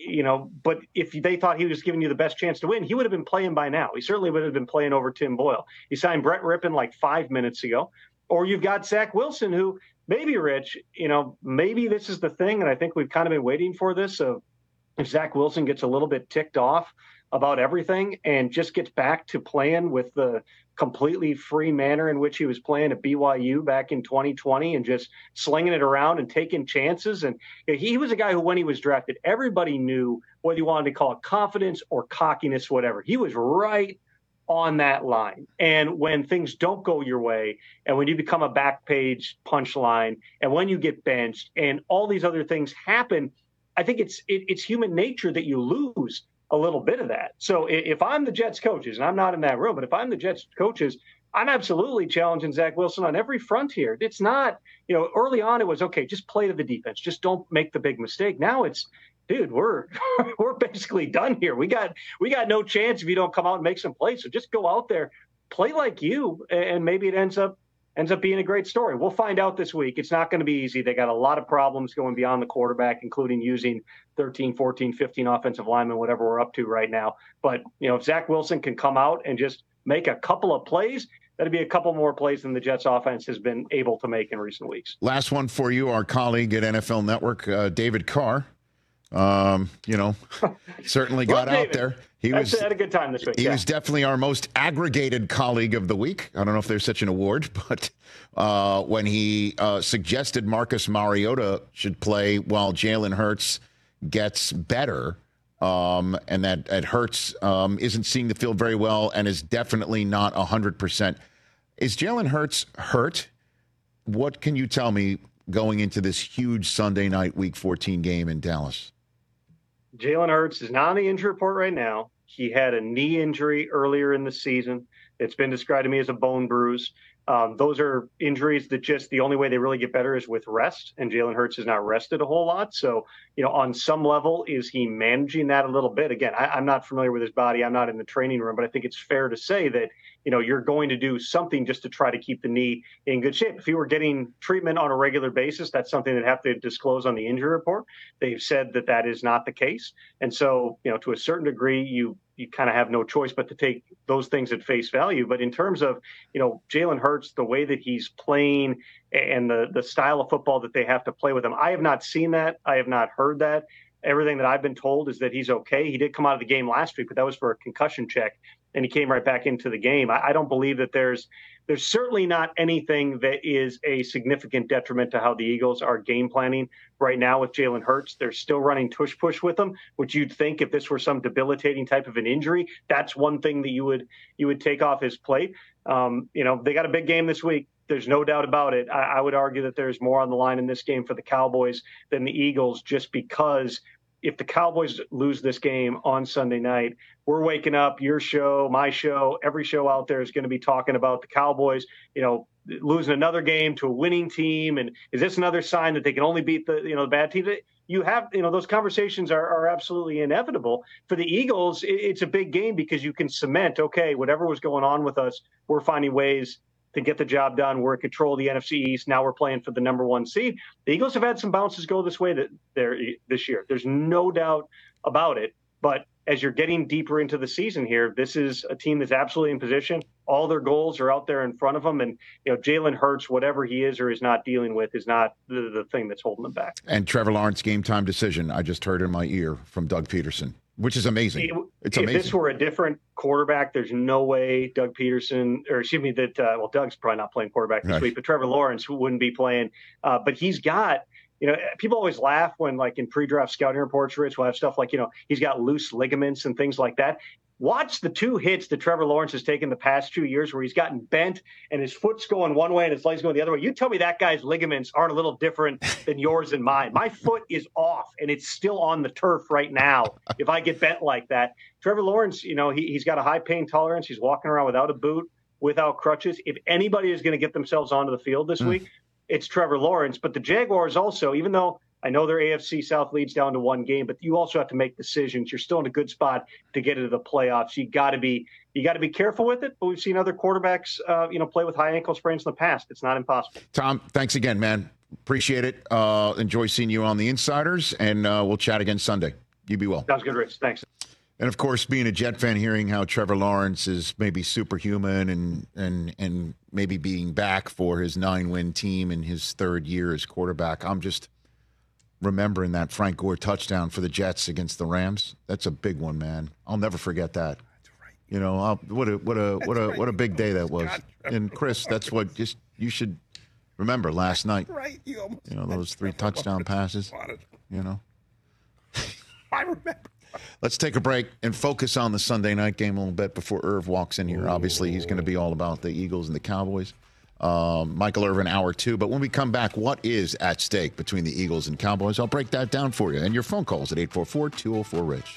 But if they thought he was giving you the best chance to win, he would have been playing by now. He certainly would have been playing over Tim Boyle. He signed Brett Rippon like 5 minutes ago. Or you've got Zach Wilson, who maybe, Rich, maybe this is the thing, and I think we've kind of been waiting for this, of if Zach Wilson gets a little bit ticked off about everything and just gets back to playing with the completely free manner in which he was playing at BYU back in 2020 and just slinging it around and taking chances. And he was a guy who, when he was drafted, everybody knew whether you wanted to call it confidence or cockiness, whatever. He was right on that line. And when things don't go your way, and when you become a back page punchline, and when you get benched and all these other things happen, I think it's human nature that you lose a little bit of that. So if I'm the Jets coaches, and I'm not in that room, but if I'm the Jets coaches, I'm absolutely challenging Zach Wilson on every front here. It's not, early on it was, okay, just play to the defense. Just don't make the big mistake. Now it's, dude, we're basically done here. We got no chance if you don't come out and make some plays. So just go out there, play like you, and maybe it ends up being a great story. We'll find out this week. It's not going to be easy. They got a lot of problems going beyond the quarterback, including using 13, 14, 15 offensive linemen, whatever we're up to right now. But, if Zach Wilson can come out and just make a couple of plays, that'd be a couple more plays than the Jets offense has been able to make in recent weeks. Last one for you, our colleague at NFL Network, David Carr. Certainly got out there. He had a good time this week. He was definitely our most aggregated colleague of the week. I don't know if there's such an award, but when he suggested Marcus Mariota should play while Jalen Hurts gets better, and that Hurts isn't seeing the field very well and is definitely not 100%. Is Jalen Hurts hurt? What can you tell me going into this huge Sunday night Week 14 game in Dallas? Jalen Hurts is not on the injury report right now. He had a knee injury earlier in the season. It's been described to me as a bone bruise. Those are injuries that just the only way they really get better is with rest, and Jalen Hurts has not rested a whole lot. So, on some level, is he managing that a little bit? Again, I'm not familiar with his body. I'm not in the training room, but I think it's fair to say that, you're going to do something just to try to keep the knee in good shape. If he were getting treatment on a regular basis, that's something they'd have to disclose on the injury report. They've said that is not the case. And so, to a certain degree, you kind of have no choice but to take those things at face value. But in terms of, Jalen Hurts, the way that he's playing and the style of football that they have to play with him, I have not seen that. I have not heard that. Everything that I've been told is that he's okay. He did come out of the game last week, but that was for a concussion check, and he came right back into the game. I don't believe that there's certainly not anything that is a significant detriment to how the Eagles are game planning right now with Jalen Hurts. They're still running tush-push with him, which you'd think if this were some debilitating type of an injury, that's one thing that you would take off his plate. They got a big game this week. There's no doubt about it. I would argue that there's more on the line in this game for the Cowboys than the Eagles, just because if the Cowboys lose this game on Sunday night, we're waking up, your show, my show, every show out there is going to be talking about the Cowboys, losing another game to a winning team. And is this another sign that they can only beat the bad team? You have, those conversations are absolutely inevitable. For the Eagles, it's a big game because you can cement, okay, whatever was going on with us, we're finding ways to get the job done. We're in control of the NFC East. Now we're playing for the number 1 seed. The Eagles have had some bounces go this way this year. There's no doubt about it. But as you're getting deeper into the season here, this is a team that's absolutely in position. All their goals are out there in front of them. And, Jalen Hurts, whatever he is or is not dealing with, is not the thing that's holding them back. And Trevor Lawrence game time decision, I just heard in my ear from Doug Peterson, which is amazing. It's amazing. If this were a different quarterback, there's no way Doug Peterson, Doug's probably not playing quarterback this week, but Trevor Lawrence wouldn't be playing. But he's got, people always laugh when, like, in pre-draft scouting reports, Rich, we'll have stuff like, he's got loose ligaments and things like that. Watch the 2 hits that Trevor Lawrence has taken the past 2 years where he's gotten bent and his foot's going one way and his leg's going the other way. You tell me that guy's ligaments aren't a little different than yours and mine. My foot is off and it's still on the turf right now if I get bent like that. Trevor Lawrence, he's got a high pain tolerance. He's walking around without a boot, without crutches. If anybody is going to get themselves onto the field this week, it's Trevor Lawrence. But the Jaguars also, even though I know their AFC South leads down to 1 game, but you also have to make decisions. You're still in a good spot to get into the playoffs. You got to be careful with it. But we've seen other quarterbacks, play with high ankle sprains in the past. It's not impossible. Tom, thanks again, man. Appreciate it. Enjoy seeing you on the Insiders, and we'll chat again Sunday. You be well. Sounds good, Rich. Thanks. And of course, being a Jet fan, hearing how Trevor Lawrence is maybe superhuman and maybe being back for his 9-win team in his 3rd year as quarterback, I'm just remembering that Frank Gore touchdown for the Jets against the Rams. That's a big one, man. I'll never forget that. That's right. What a big day that was. And Chris, that's what you should remember last night. Right. Those 3 touchdown passes. I remember. Let's take a break and focus on the Sunday night game a little bit before Irv walks in here. Obviously, he's going to be all about the Eagles and the Cowboys. Michael Irvin, hour 2. But when we come back, what is at stake between the Eagles and Cowboys? I'll break that down for you. And your phone calls at 844-204-RICH.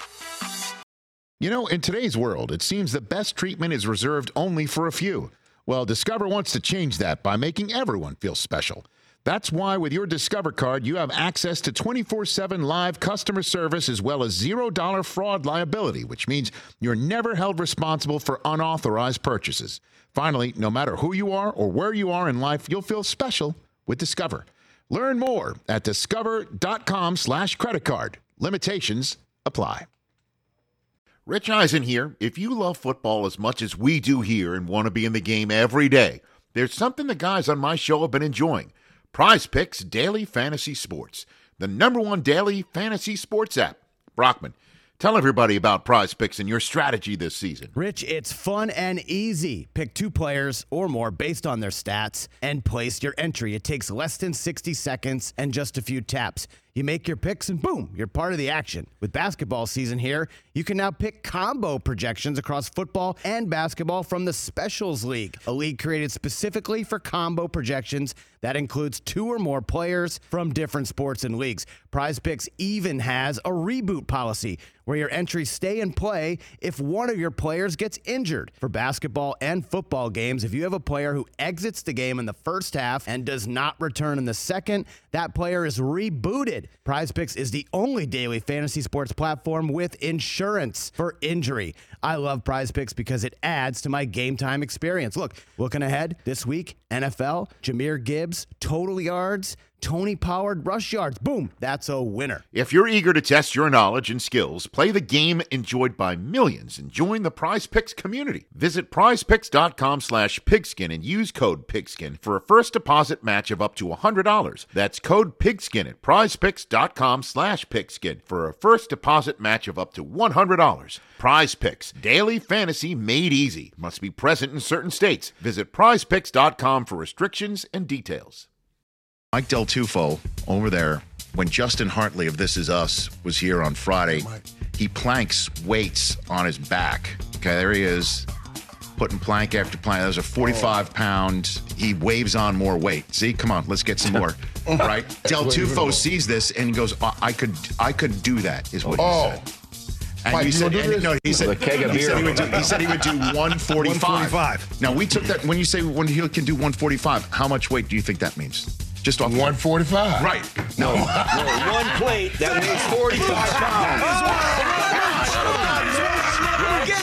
In today's world, it seems the best treatment is reserved only for a few. Well, Discover wants to change that by making everyone feel special. That's why with your Discover card, you have access to 24/7 live customer service as well as $0 fraud liability, which means you're never held responsible for unauthorized purchases. Finally, no matter who you are or where you are in life, you'll feel special with Discover. Learn more at discover.com/credit card. Limitations apply. Rich Eisen here. If you love football as much as we do here and want to be in the game every day, there's something the guys on my show have been enjoying. Prize Picks Daily Fantasy Sports, the #1 daily fantasy sports app. Brockman, tell everybody about Prize Picks and your strategy this season. Rich, it's fun and easy. Pick 2 players or more based on their stats and place your entry. It takes less than 60 seconds and just a few taps. You make your picks and boom, you're part of the action. With basketball season here, you can now pick combo projections across football and basketball from the Specials League, a league created specifically for combo projections that includes 2 or more players from different sports and leagues. Prize Picks even has a reboot policy where your entries stay in play if one of your players gets injured. For basketball and football games, if you have a player who exits the game in the first half and does not return in the second, that player is rebooted. Prize Picks is the only daily fantasy sports platform with insurance for injury. I love Prize Picks because it adds to my game time experience. Looking ahead this week, NFL, Jahmyr Gibbs, total yards, Tony Pollard, rush yards. Boom, that's a winner. If you're eager to test your knowledge and skills, play the game enjoyed by millions, and join the Prize Picks community. Visit prizepicks.com/pigskin and use code PIGSKIN for a first deposit match of up to $100. That's code PIGSKIN at prizepicks.com/pigskin for a first deposit match of up to $100. Prize Picks, daily fantasy made easy. Must be present in certain states. Visit prizepicks.com for restrictions and details. Mike Del Tufo over there, when Justin Hartley of This Is Us was here on Friday, he planks weights on his back. Okay, there he is. putting plank after plank. Those are 45 pounds. He waves on more weight. See, come on, let's get some more. Right? Del Tufo sees this and he goes, I could do that, is what he said. And Mike, he said, he said he would do 145. Now we took that when you say when he can do 145. How much weight do you think that means? Just off 145. Right. No, one plate that weighs 45 pounds. Get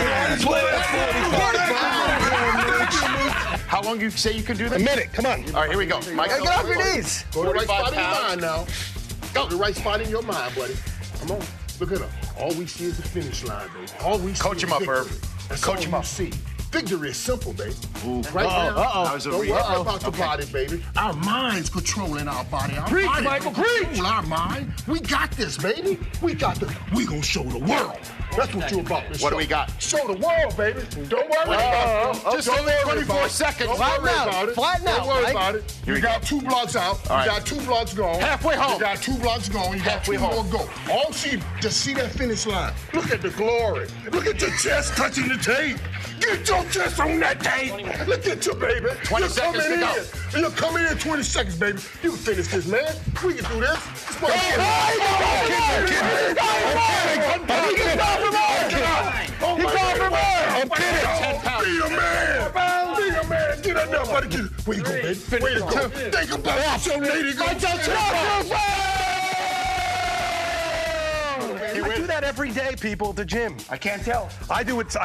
out of here! How long do you say you can do that? A minute. Come on. All right, here we go. Mike, get off your knees. Go to the right spot in your pounds. mind now. Go to the right spot in your mind, buddy. Come on. Look at him. All we see is the finish line, baby. All we see Coach him up, Herb. Coach him up. See. Victory is simple, baby. Ooh. Right now, don't worry about the Okay. body, baby. Our mind's controlling our body. Our Preach, body Michael, control our mind. We got this, baby. We got this. We gonna show the world. That's what you're about. What do we got? Show the world, baby. Don't worry about it. Just Don't only worry 24 about it. seconds. Don't Flatten worry out. about it. Flatten out, Don't worry Mike. about it. Here You we got 2 blocks out. All right. You got 2 blocks gone. Halfway home. You got 2 blocks gone. You got Halfway 2 more home. go. All see, just see that finish line. Look at the glory. Look at your chest touching the tape. Get your chest on that tape. Look at you, baby. 20 seconds to go. You're coming in 20 seconds, baby. You can finish this, man. We can do this. I'm kidding. 10 pounds. Be a man. Be a man. Get up there, buddy. Where you go, baby? Where you go? Think about your lady. I do that every day, people, at the gym. I can't tell. I do it.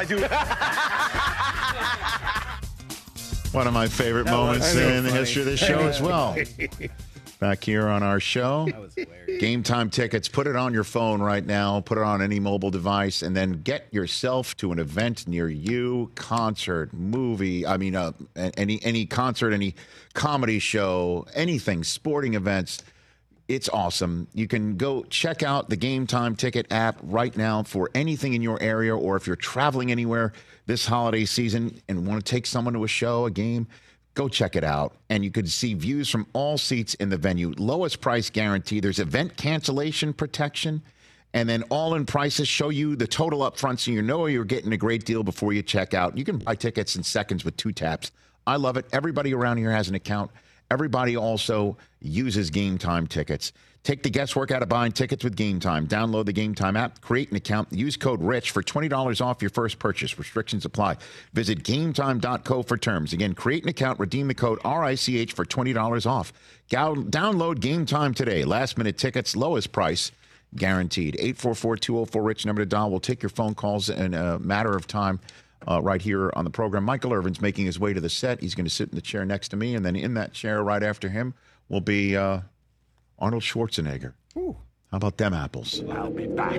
One of my favorite moments in the history of this show as well. Back here on our show. Game Time tickets. Put it on your phone right now. Put it on any mobile device and then get yourself to an event near you. Concert, movie, any concert, any comedy show, anything, sporting events. It's awesome. You can go check out the Game Time ticket app right now for anything in your area, or if you're traveling anywhere this holiday season and want to take someone to a show, a game, go check it out. And you could see views from all seats in the venue. Lowest price guarantee. There's event cancellation protection. And then all-in prices show you the total up front so you know you're getting a great deal before you check out. You can buy tickets in seconds with 2 taps. I love it. Everybody around here has an account. Everybody also uses Game Time tickets. Take the guesswork out of buying tickets with Game Time. Download the Game Time app, create an account, use code RICH for $20 off your first purchase. Restrictions apply. Visit GameTime.co for terms. Again, create an account, redeem the code RICH for $20 off. Download Game Time today. Last-minute tickets, lowest price, guaranteed. 844-204-RICH, number to dial. We'll take your phone calls in a matter of time. Right here on the program. Michael Irvin's making his way to the set. He's going to sit in the chair next to me, and then in that chair right after him will be Arnold Schwarzenegger. Ooh. How about them apples? I'll be back.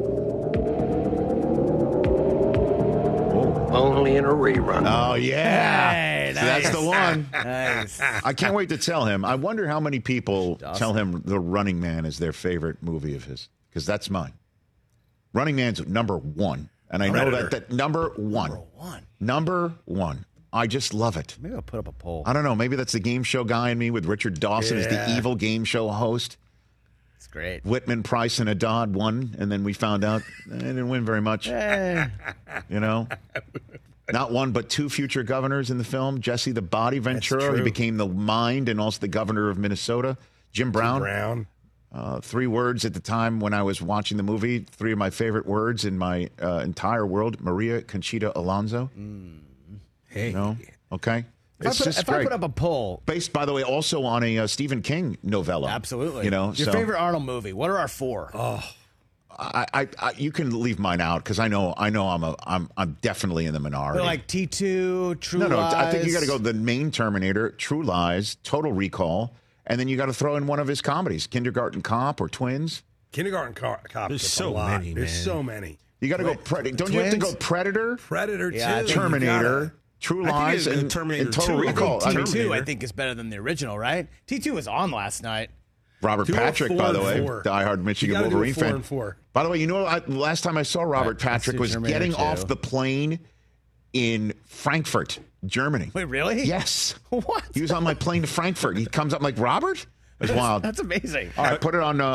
Only in a rerun. Oh, yeah. Hey, So that's the one. Nice. I can't wait to tell him. I wonder how many people tell him The Running Man is their favorite movie of his, because that's mine. Running Man's number 1. And I know that number one. Number one. I just love it. Maybe I'll put up a poll. I don't know. Maybe that's the game show guy in me with Richard Dawson as the evil game show host. It's great. Whitman, Price, and Haddad won, and then we found out they didn't win very much. You know? Not one, but 2 future governors in the film. Jesse the Body Ventura, he became the mind and also the governor of Minnesota. Jim Brown. 3 words at the time when I was watching the movie. 3 of my favorite words in my entire world. Maria Conchita Alonso. Hey. You know? Okay. It's just great. I put up a poll. Based, by the way, also on a Stephen King novella. Absolutely. You know, your favorite Arnold movie. What are our 4? Oh. I you can leave mine out because I know I'm definitely in the minority. They're like T2, True Lies. No, I think you got to go the main Terminator, True Lies, Total Recall. And then you got to throw in one of his comedies, Kindergarten Cop or Twins. Kindergarten Cop. There's so many, man. There's so many. You got to go Predator. Don't you have to go Predator? Predator 2. Terminator, True Lies, and Total Recall. T2, I think, is better than the original, right? T2 was on last night. Robert Patrick, by the way, diehard Michigan Wolverine fan. By the way, you know, last time I saw Robert Patrick was getting off the plane in Frankfurt, Germany. Wait, really? Yes. What? He was on my plane to Frankfurt. He comes up like, Robert? It's wild. That's amazing. All right, put it on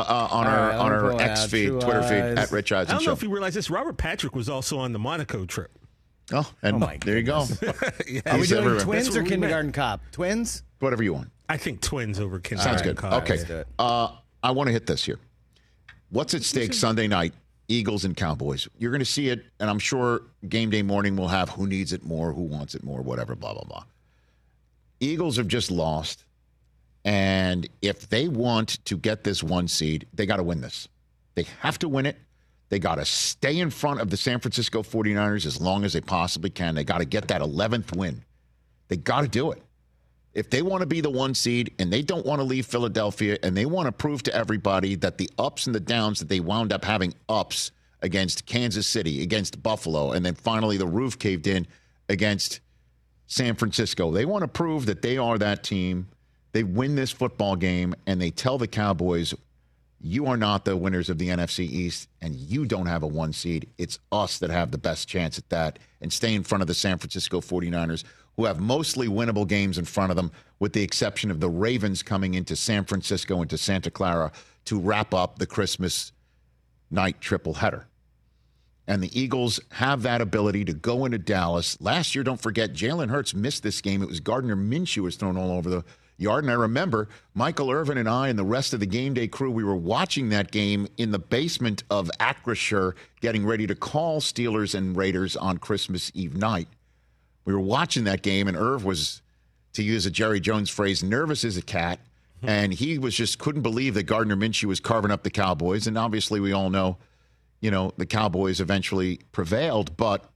our X feed, Twitter feed, at Rich Eisen I don't know Show. if you realize this. Robert Patrick was also on the Monaco trip. Oh, and there you go. Are we doing Twins or Kindergarten Cop? Twins? Whatever you want. I think Twins over Kindergarten Sounds good. Cop. Okay. I want to hit this here. What's at stake Sunday night? Eagles and Cowboys. You're going to see it, and I'm sure game day morning will have who needs it more, who wants it more, whatever, blah, blah, blah. Eagles have just lost, and if they want to get this 1 seed, they got to win this. They have to win it. They got to stay in front of the San Francisco 49ers as long as they possibly can. They got to get that 11th win. They got to do it. If they want to be the 1 seed and they don't want to leave Philadelphia and they want to prove to everybody that the ups and the downs that they wound up having ups against Kansas City, against Buffalo, and then finally the roof caved in against San Francisco. They want to prove that they are that team. They win this football game and they tell the Cowboys, you are not the winners of the NFC East, and you don't have a 1 seed. It's us that have the best chance at that and stay in front of the San Francisco 49ers, who have mostly winnable games in front of them, with the exception of the Ravens coming into San Francisco, into Santa Clara, to wrap up the Christmas night triple header. And the Eagles have that ability to go into Dallas. Last year, don't forget, Jalen Hurts missed this game. It was Gardner Minshew was thrown all over the yard. And I remember Michael Irvin and I and the rest of the game day crew, we were watching that game in the basement of Acrisure, getting ready to call Steelers and Raiders on Christmas Eve night. We were watching that game, and Irv was, to use a Jerry Jones phrase, nervous as a cat. And he was just couldn't believe that Gardner Minshew was carving up the Cowboys. And obviously we all know, the Cowboys eventually prevailed, but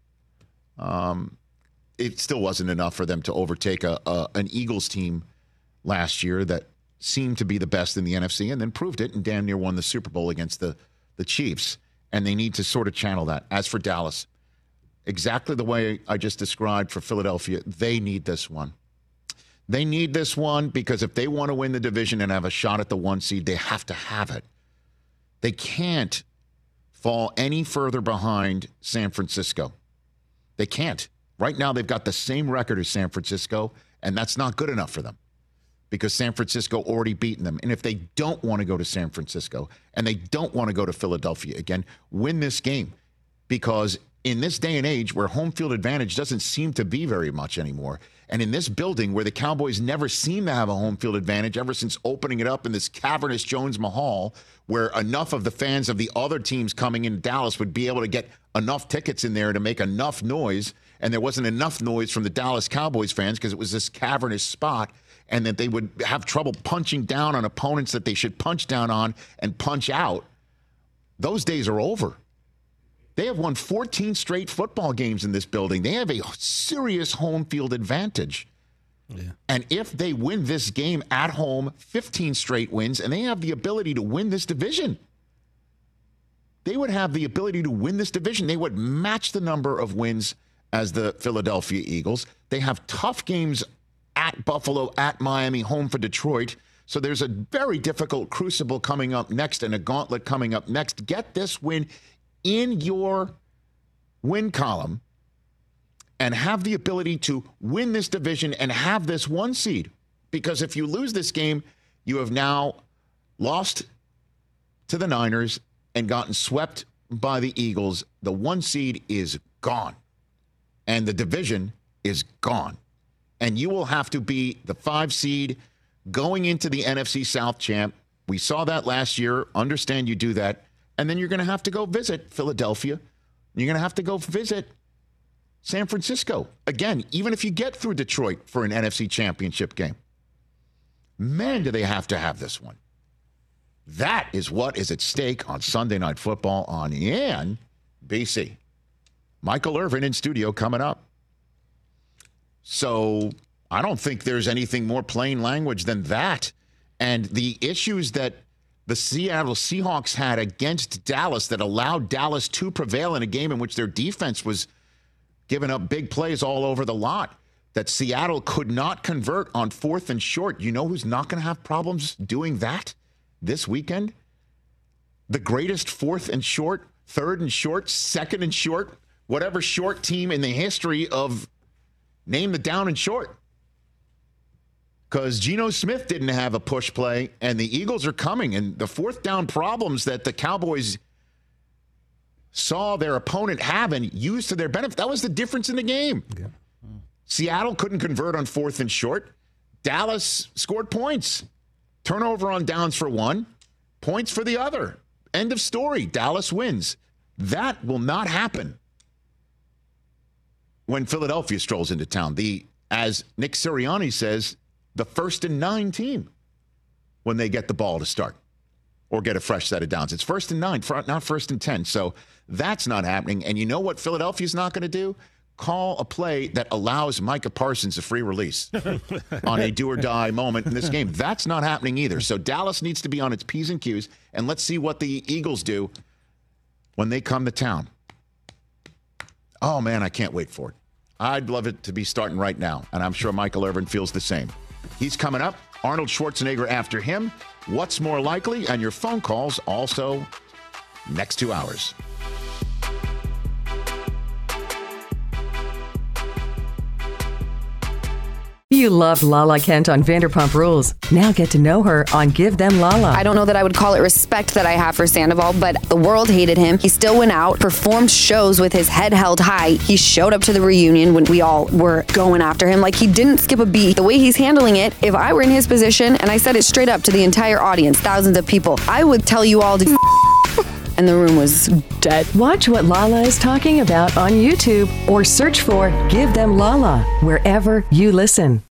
it still wasn't enough for them to overtake an Eagles team last year that seemed to be the best in the NFC and then proved it and damn near won the Super Bowl against the Chiefs. And they need to sort of channel that. As for Dallas, exactly the way I just described for Philadelphia, they need this one. They need this one because if they want to win the division and have a shot at the 1 seed, they have to have it. They can't fall any further behind San Francisco. They can't. Right now, they've got the same record as San Francisco, and that's not good enough for them because San Francisco already beaten them. And if they don't want to go to San Francisco and they don't want to go to Philadelphia again, win this game, because in this day and age where home field advantage doesn't seem to be very much anymore, and in this building where the Cowboys never seem to have a home field advantage ever since opening it up in this cavernous Jones Mahal, where enough of the fans of the other teams coming in Dallas would be able to get enough tickets in there to make enough noise, and there wasn't enough noise from the Dallas Cowboys fans because it was this cavernous spot, and that they would have trouble punching down on opponents that they should punch down on and punch out. Those days are over. They have won 14 straight football games in this building. They have a serious home field advantage. Yeah. And if they win this game at home, 15 straight wins, and they have the ability to win this division. They would have the ability to win this division. They would match the number of wins as the Philadelphia Eagles. They have tough games at Buffalo, at Miami, home for Detroit. So there's a very difficult crucible coming up next and a gauntlet coming up next. Get this win in your win column and have the ability to win this division and have this 1 seed. Because if you lose this game, you have now lost to the Niners and gotten swept by the Eagles. The 1 seed is gone. And the division is gone. And you will have to be the 5 seed going into the NFC South champ. We saw that last year. Understand you do that. And then you're going to have to go visit Philadelphia. You're going to have to go visit San Francisco. Again, even if you get through Detroit for an NFC championship game. Man, do they have to have this one. That is what is at stake on Sunday Night Football on NBC. Michael Irvin in studio coming up. So I don't think there's anything more plain language than that. And the issues that the Seattle Seahawks had against Dallas that allowed Dallas to prevail in a game in which their defense was giving up big plays all over the lot, that Seattle could not convert on 4th and short. You know who's not going to have problems doing that this weekend? The greatest 4th and short, 3rd and short, 2nd and short, whatever short team in the history of name the down and short. Because Geno Smith didn't have a push play, and the Eagles are coming. And the 4th down problems that the Cowboys saw their opponent have and used to their benefit. That was the difference in the game. Yeah. Seattle couldn't convert on 4th and short. Dallas scored points. Turnover on downs for one, points for the other. End of story. Dallas wins. That will not happen when Philadelphia strolls into town. As Nick Sirianni says, the 1st and 9 team when they get the ball to start or get a fresh set of downs. It's 1st and 9, not 1st and 10. So that's not happening. And you know what Philadelphia's not going to do? Call a play that allows Micah Parsons a free release on a do-or-die moment in this game. That's not happening either. So Dallas needs to be on its P's and Q's, and let's see what the Eagles do when they come to town. Oh, man, I can't wait for it. I'd love it to be starting right now, and I'm sure Michael Irvin feels the same. He's coming up. Arnold Schwarzenegger after him. What's more likely? And your phone calls also next 2 hours. You loved Lala Kent on Vanderpump Rules. Now get to know her on Give Them Lala. I don't know that I would call it respect that I have for Sandoval, but the world hated him. He still went out, performed shows with his head held high. He showed up to the reunion when we all were going after him. Like, he didn't skip a beat. The way he's handling it, if I were in his position, and I said it straight up to the entire audience, thousands of people, I would tell you all to and the room was dead. Watch what Lala is talking about on YouTube or search for Give Them Lala wherever you listen.